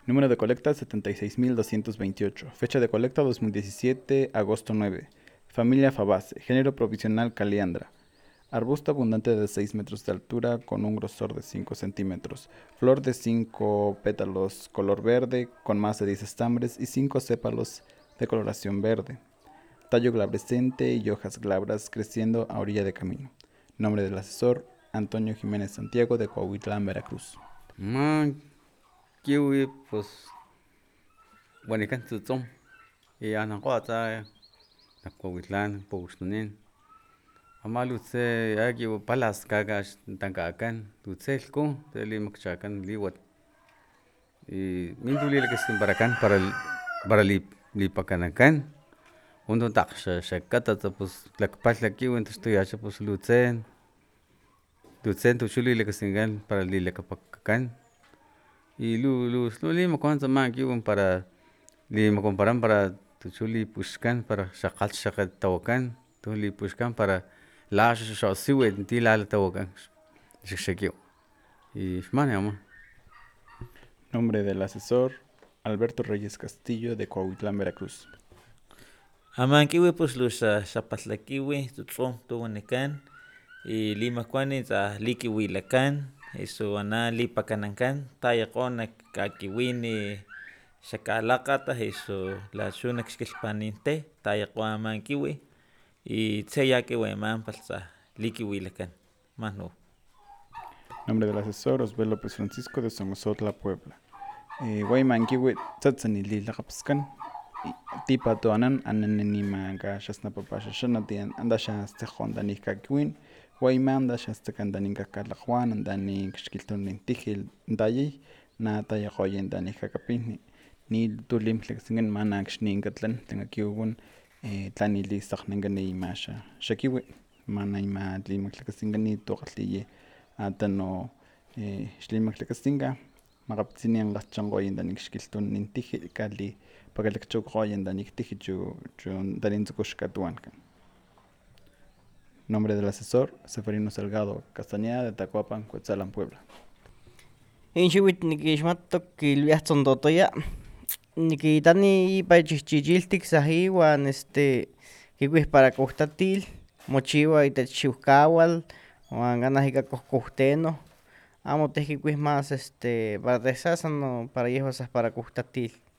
Número de colecta 76.228. Fecha de colecta 2017, agosto 9. Familia Fabaceae. Género provisional Caliandra. Arbusto abundante de 6 metros de altura con un grosor de 5 centímetros. Flor de 5 pétalos color verde con más de 10 estambres y 5 sépalos de coloración verde. Tallo glabrescente y hojas glabras creciendo a orilla de camino. Nombre del asesor: Antonio Jiménez Santiago, de Coahuitlán, Veracruz. Kiwi pues bueno kan tsutsum y ana qata nakowitlan pogustunin amalutse aki palas kagash tankakan tutselko teli makchakan liwat y minduli que sin para lipakanakan uno taksha shakata pues lakpal kiwi entonces tuyacha pues lutsen tuchuli que singan para lilakapakan y lima cuanto más kiwi para lima comparan para tuchuli pushkan para shakat tawakan tuli pushkan para la siwe tila tawakan shakyo y shmane Nombre del asesor: Alberto Reyes Castillo, de Coahuitlán, Veracruz. Amankiwi pues los zapatlakiwi tutzom tuwanikan y lima kwani za likiwilakan eso ana lipakanankan tayaqona kakiwini shakalakata eso la xunak xkilpaninte tayaqwa amankiwi y tseyakiwi man palza likiwilakan mano. Nombre del asesor: Osbel López Francisco, de Somosotla, Puebla. Guaymankiwi tsatsani lilaqapskan tipa toanan ananima gashasna papashashana tian andasha stejondanik kakwin Guayman dasha stekandanik kakalaqwan andanik xkiltunin tijil dayi na tayaqoyen danik kakapin ni tulim tleksingan manak xninkatlan tlengakiugun tlani saqnankani imasha shakiwi mana ima tlimaklakastinkani toqaltiye atano xlimaklakasinka maqaptzini anqachankgoyan danik xkiltunin tijil kali pakalakchokgoyan danik tijil chu danin tsukuxkatuankan. Nombre del asesor: Seferino Salgado Castañeda, de Tacuapan, Cuetzalan, Puebla. Inxiwit nikixmatok kilwiajtzontotoya nikitani ipa chihchichiltik sajiwan kikuih para kuhtatil mochiwa itech xiwkawal wan kanah ika kohkohtenoh amo teh kikuih mas para tehsas sano para yehua sah para kuhtatil.